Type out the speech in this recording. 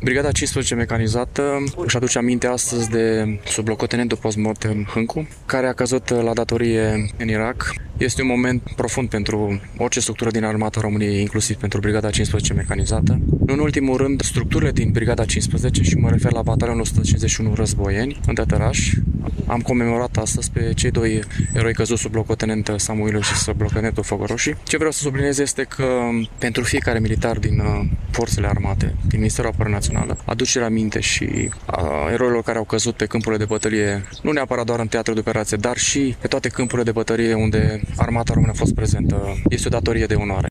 Brigada 15 mecanizată își aduce aminte astăzi de sublocotenentul post-mortem Hâncu, care a căzut la datorie în Irak. Este un moment profund pentru orice structură din Armata României, inclusiv pentru Brigada 15 mecanizată. În ultimul rând, structurile din Brigada 15, și mă refer la Batalionul 151 Războieni, în Tătăraș, am comemorat astăzi pe cei doi eroi căzuți sublocotenent Samuilu și sublocotenentul Făgăroși. Ce vreau să subliniez este că pentru fiecare militar din forțele armate, din Ministerul Apărării Naționale, aducerea aminte și a eroilor care au căzut pe câmpurile de bătălie, nu neapărat doar în teatru de operație, dar și pe toate câmpurile de bătălie unde Armata Română a fost prezentă, este o datorie de onoare.